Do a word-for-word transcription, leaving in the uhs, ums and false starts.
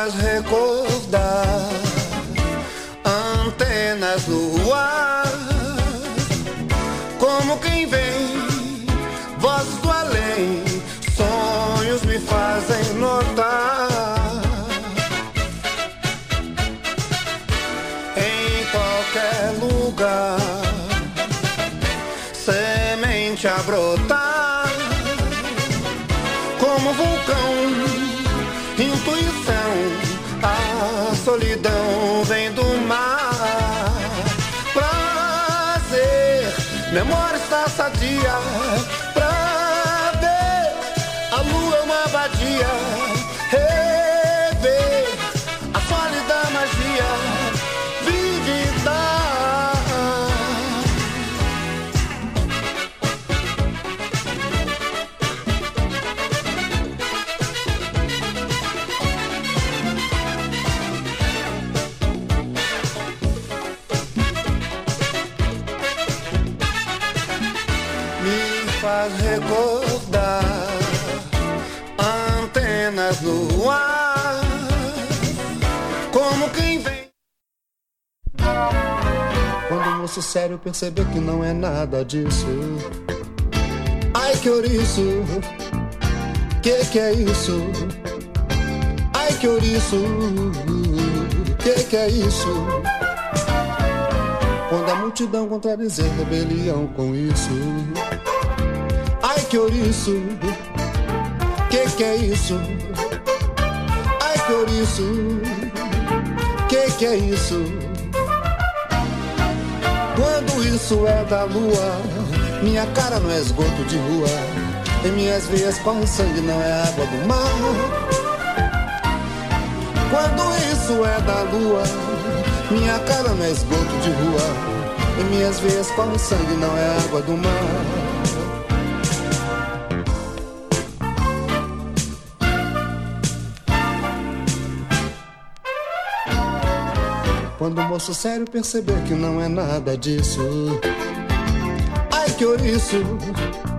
faz recordar antenas no ar, como quem vem, vozes do além, sonhos me fazem notar. Em qualquer lugar, semente a brotar, como vulcão, intuição, a solidão vem do mar. Prazer, memória está sadia, pra ver a lua é uma abadia, rever a sólida magia vívida. Faz recordar antenas no ar, como quem vem. Quando o moço sério perceber que não é nada disso, ai que ouriço, que que é isso? Ai que ouriço, que que é isso? Quando a multidão contradizer rebelião com isso, ai que ouriço, que que é isso? Ai que ouriço, que que é isso? Quando isso é da lua, minha cara não é esgoto de rua, em minhas veias corre sangue, não é água do mar. Quando isso é da lua, minha cara não é esgoto de rua, em minhas veias corre sangue, não é água do mar. Quando o moço sério perceber que não é nada disso, ai que ouriço,